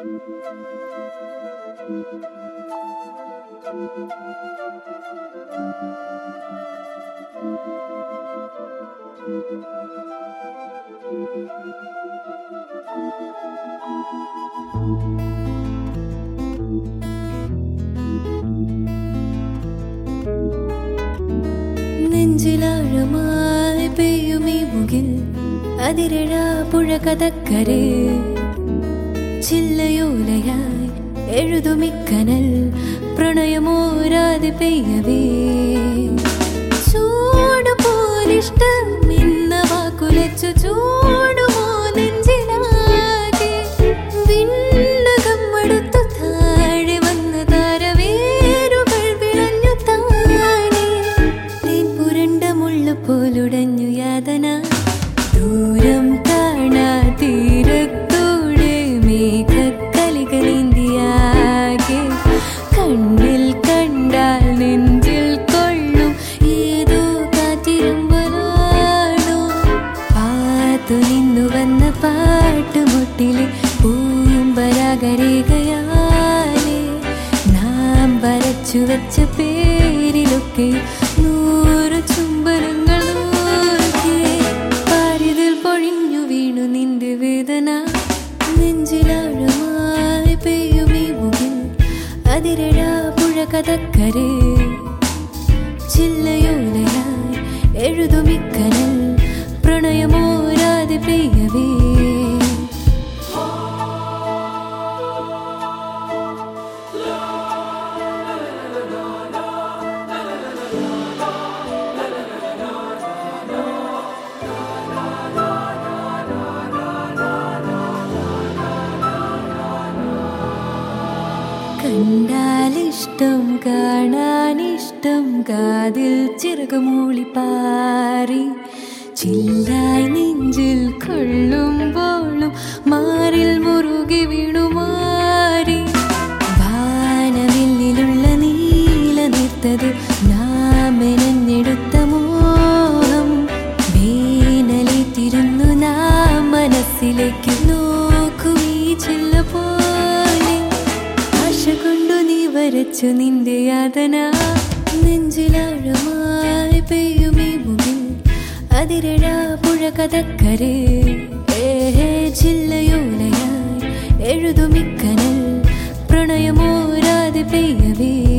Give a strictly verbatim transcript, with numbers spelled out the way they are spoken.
നെഞ്ചിലാഴമായി പെയ്യുമീ മുകിൽ അതിരഴാ പുഴ കഥക്കരെ ചില്ലയോലയായി എഴുതുമിക്കനൽ പ്രണയമോരാതെ പെയ്യവേ ചൂട് പോലിഷ്ടം ഇന്ന വാക്കുലച്ചു ചൂടുമോ നെഞ്ചിലാകെ വിണ്ണകം മടുത്തു താഴെ വന്ന താരവേരുകൾ വിളഞ്ഞു താനെ തേൻ പുരണ്ട മുള്ളു പോലുടഞ്ഞു യാതന ദൂരം കാണാ തീരത്തൂടെ മേഘക്കലികളിന്തിയാകെ കണ്ണിൽ കണ്ടാൽ നെഞ്ചിൽ കൊള്ളും ഏതോ കാറ്റിരുമ്പലാണോ പാത്തു നിന്നു വന്ന പാട്ടുമുട്ടിലെ പൂമ്പരാഗരേഖയാലെ നാം വരച്ചു വെച്ച പേരിലൊക്കെ നൂറ് ചുംബനങ്ങൾ നോക്കി പാരിതിൽ പൊഴിഞ്ഞു വീണു നിന്റെ വേദന നെഞ്ചിലാഴമായി പെയ്യുമീ മുകിൽ അതിരഴാ പുഴ കഥക്കരെ ചില്ലയോലയായി എഴുതുമിക്കനൽ പ്രണയമോരാതെ പെയ്യവേ കണ്ടാലിഷ്ടം കാണാനിഷ്ടം കാതിൽ ചിറകുമൂളി പാറി ചില്ലായി നെഞ്ചിൽ കൊള്ളുമ്പോഴും മാറിൽ മുറുകി വീണുമാറി വാനവില്ലിലുള്ള നീല നിർത്തത് നാം മെനഞ്ഞെടുത്ത മോഹം വേനലേറ്റിരുന്നു നാം മനസ്സിലേക്ക് നോക്കും ഈ ചില്ല പോലെ ആശ കൊണ്ടു നീ വരച്ചു നിന്റെ യാതന നെഞ്ചിലാഴമായി പെയ്യുമീ മുകിൽ അതിരഴാ പുഴ കഥക്കരെ ഏഹേ ചില്ലയോലയായി എഴുതുമിക്കനൽ പ്രണയമോരാതെ പെയ്യവേ